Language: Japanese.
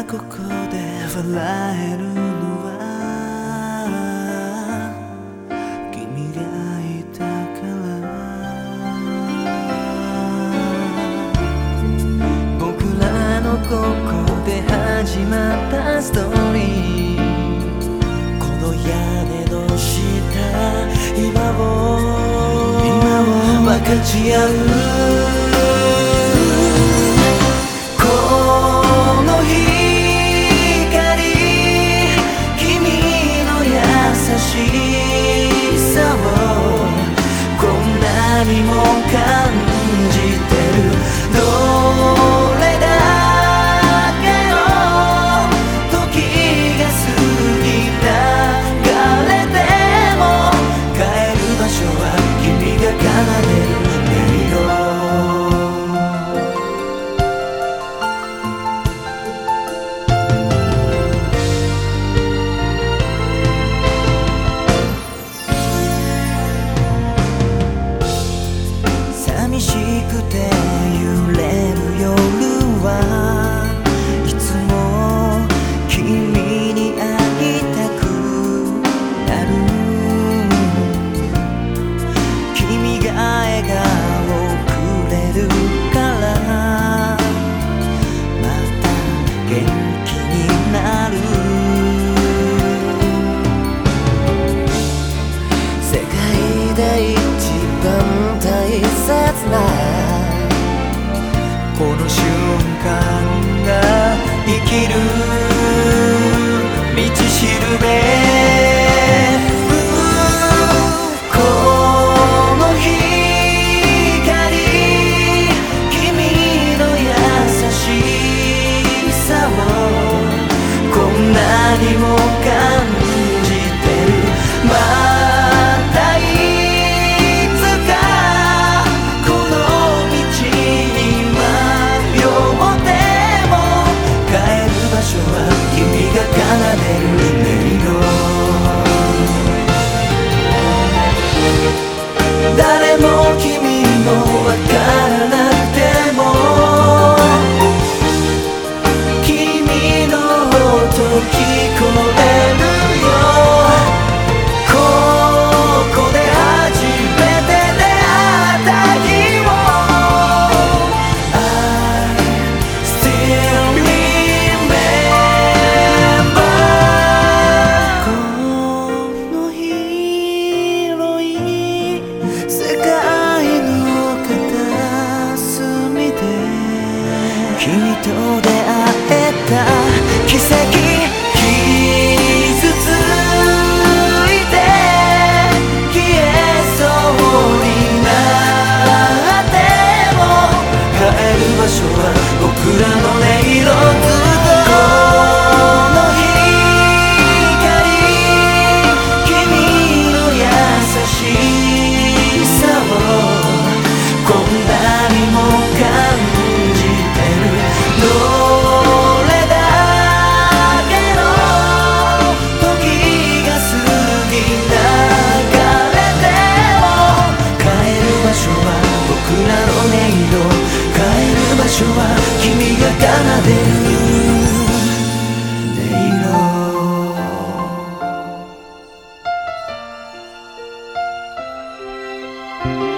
ここで笑えるのは君がいたから僕らのここで始まったストーリーこの屋根の下今を分かち合う何も感じてるどれだけの時が過ぎ流れても帰る場所は君が奏でる音色寂しくて揺れる夜はいつも君に会いたくなる君が笑顔をくれるからまた元気になる世界で一番大切なこの瞬間が生きる道しるべこの光君の優しさをこんなにも感じてるまたいつかこの道に迷っても帰る場所は君が奏でる音色誰も君のわからなくても君の音聞こえるよここで初めて出会った日を I still remember この広い世界の片隅で君と出会えた奇跡傷ついて消えそうになっても帰る場所は僕らの音色ずっとこの光君の優しさをこんなにも感じてるどれだけの時が過ぎ流れても帰る場所は僕らの音色帰る場所は君が奏でる音色